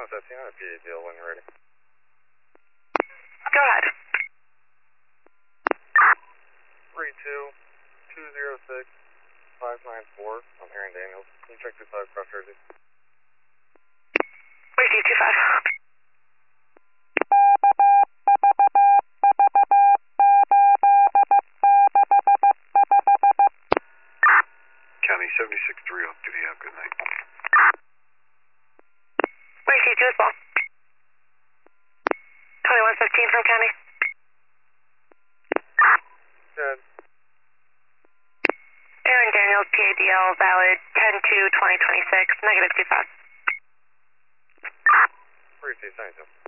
115 on a PADL when you're ready. Go ahead. 32206 594 on Aaron Daniels. Can you check 25 cross jersey? Receive 25. County 76-3 off duty. Have a good night. Receive 2 as well. 2115 from County. Good. Aaron Daniels, PADL, valid 10-2-2026, -25. Receive 72.